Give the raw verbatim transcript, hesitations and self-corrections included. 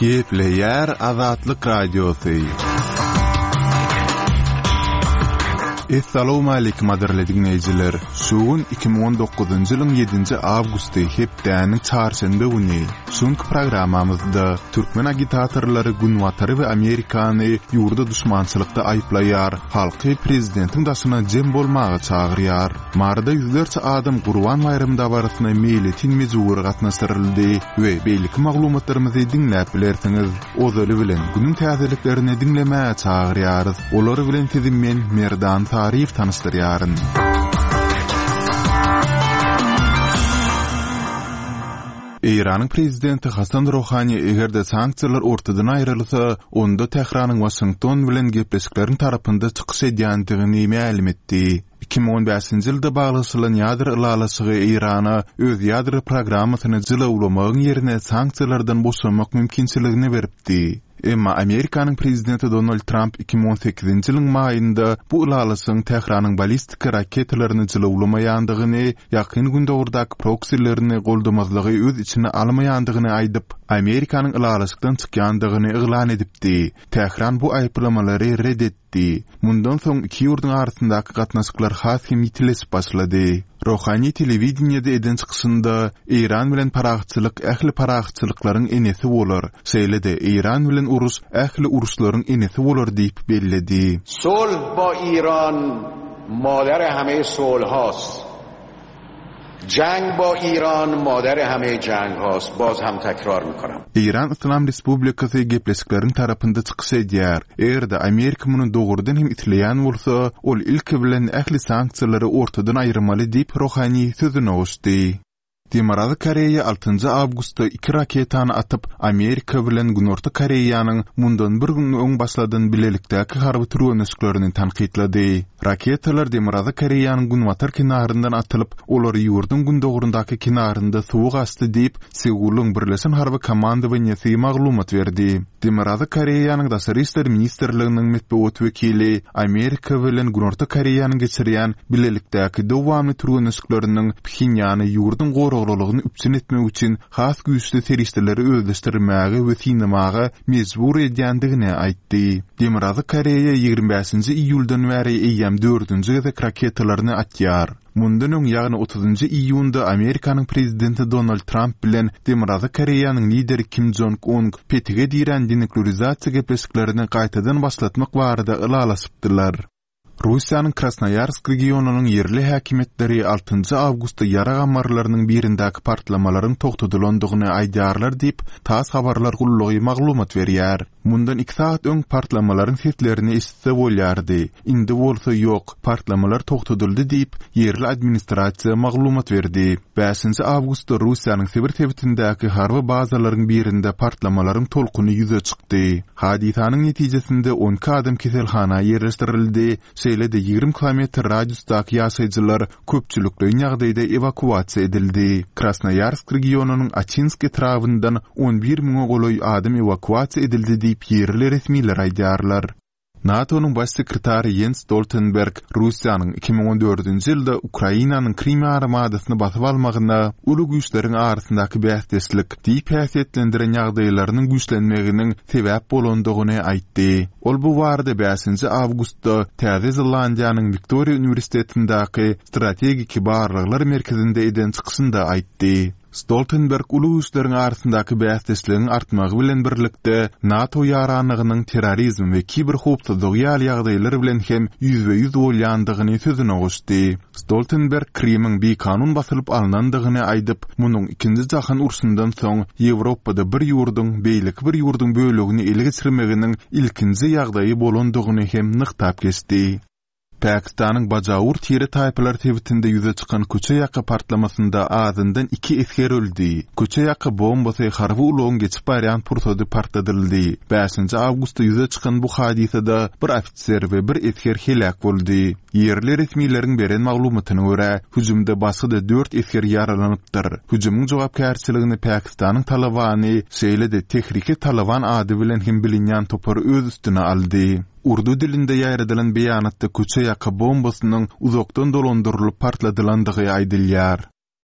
Gepleyer Azatlyk Radiosu. Assalamu alaykum adirli dinleyijiler. Şuun iki bin on dokuzuncu ýylyň ýedinji awgusty hepdäniň çarşamba güni. Şuňky programamyzda türkmen agitatorlary Günwatary we Amerikany ýurda düşmançylykda aýplaýar, halky prezidentiň daşyna jem bolmagy çagyrýar. Marda ýüzlerçe adam Gurban bayramynda barasyna meýletin mejbur gatnaşdyryldy we beýlik maglumatlarymyzy dinläp bilersiňiz. Ozaly bilen günüň täzeliklerini dinlemäge çagyrýarys. Olary bilen sizin men Merdan tarif tanıştırýaryn. Iranyň prezidenti Hasan Rouhani egerde sanksiýalar ortadan aýrylsa, onda Tehranyň Washington bilen gepleşikleriň tarapynda çykyş edýändigini ma'lum etdi. iki bin on beşinji ýylda baglanşylan ýadyr ýylalyşygy Irana öz ýadyr programasyny jylawlamagyň ýerine sanksiýalardan boşanmak mümkinçiligini beripdi. Emma Amerikanyň prezidenti Donald Trump iki bin on sekizinji ýylyň maýynda bu ýylalyşyň Tehranyň ballistik raketalaryny jylawlamaýandygyny, ýakyn günde ordak proksilerini goldamazlygy öz içine almaýandygyny aýdyp, Amerikanyň ýylalyşykdan çykýandygyny eglan edipdi. Tehran bu aýplamalary reddetdi. Mundan soň iki ýurduň arasyndaky gatnaşyklar hasym ýitilisip başlady. Rouhani telewizionyada eden çykysynda İran bilen paragçylyk ähli paragçylyklaryň enesi bolar. Şeýle-de İran bilen urus ähli uruslaryň enesi bolar diýip bellädi. Sulh ba İran madar hame sulhhast. Jang ba İran madar hame janghast. Baz ham tekrar mikonam. İran İslam Respublikasy gepleşikleriň tarapynda çykyş edýär. Erde Amerika muny dogrudan hem itleýän bolsa, ol ilki bilen ähli sanksiýalary ortadan aýyrmaly diýip Rouhani sözüne goşdy. Demarazy Koreýa altıncı awgustda iki raketany atyp Amerika bilen Günorta Koreýanyň mundan bir gün öň başladan bilelikdäki harby türgönüşiklerini tanqidlady. Raketalar Demarazy Koreýanyň Günwatar kinaryndan atylyp, olary ýurdun gündogrundaky kinarynda suwuk asty diýip Seuluň birleşen harby komandawaňysy maglumat berdi. Demarazy Koreýanyň daşary işler ministrliginiň medeniýet wekili Amerika bilen Günorta Koreýanyň geçirýän bilelikdäki dowamly türgönüşikleriniň Pxinýany ýurdun goraglygyny üpsin etmek üçin has güýçli teristleri özleşdirmäge we sinemaga mejbur edýändigini aýtdy. Demarazy Koreýa ýygrimi beşinji iýuldan bäri eýýäm dördünji gezek raketalaryny atýar. Mundan öň ýagny otuzynji iýunda Amerikanyň prezidenti Donald Trump bilen Demarazy Koreýanyň lideri Kim Jong-un petige diýen denuklearizasiýa gepleşiklerini gaýtadan başlatmak barada ýylalaşypdylar. Russiýanyň Krasnoyarsk regionunyň yerli häkimetleri altıncı awgustda ýara gamarlarynyň birindäki partlamalaryň togtadylandygyny aýdýarlar diýip tas habarlar gullugy maglumat berýär. Mundan iki saat öň partlamalaryň setlerini eşitse bolýardy. Indi bolsa ýok, partlamalar togtadyldy diýip yerli administrasiýa maglumat berdi. beşinji awgustda Russiýanyň Sibir tebitindäki harby bazalaryň birinde partlamalaryň tolkuny ýüze çykdy. Hadisanyň netijesinde on iki adam keselhana ýerleşdirildi. Şeýle-de ýygrimi kilometr radiusdaky ýaşaýjylar köpçülikli ýagdaýda evakuasiýa edildi. Krasnoyarsk regionunyň Achinsk etrawyndan on bir miň goloý adam evakuasiýa edildi diýip yerli resmiler aýdýarlar. NATO'nun baş sekretari Jens Stoltenberg, Russiýanyň iki bin on dördünji ýylda Ukrainanyň Krim armadasyny basyp almagyna uly güýçleriň arasyndaky bäsdeslik diýip häsiýetlendiren ýagdaýlarynyň güýçlenmeginiň sebäp bolandygyny aýtdy. Ol bu barada beşinji awgustda Täze Zelandiýanyň Victoria Universitetindäki strategik barlyklar merkezinde eden çykysynda aýtdy. Stoltenberg uly güýçleriň arasyndaky bäsdesligiň artmagy bilen birlikde NATO ýaranlygynyň terrorizm we kiber howpsuzlyk ýagdaýlary bilen hem ýüzbe ýüz bolýandygyny sözüne goşdy. Stoltenberg Krimiň bir kanun basylyp alınandygyny aýdyp, munyň ikinji jahan urusyndan soň Ýewropada bir ýurdun beýlik bir ýurdun bölegini ele geçirmeginiň ilkinji ýagdaýy bolandygyny hem nyktap geçdi. Pakistanyň Bajawur tiri taýpalary tebitinde ýüze çykan köçe ýaky partlamasynda azyndan iki esker öldi. Köçe ýaky bombasy harby ulyň geçip barýan pursady partladyldy. beşinji awgustda ýüze çykan bu hadisede bir ofitser we bir esker helak boldy. Yerli resmiýetiň beren maglumatyna görä, hüjümde başga dört esker ýaralanypdyr. Hüjümyň jogapkärçiligini Pakistanyň Talabany, şeýle-de Tehrike Taliban ady bilen hem bilinýän topar öz üstüne aldy. Urdu dilinde ýaýradylan beýanatda köçe ýaky bombasynyň uzakdan dolandyrylyp partladylandygy aýdylýar.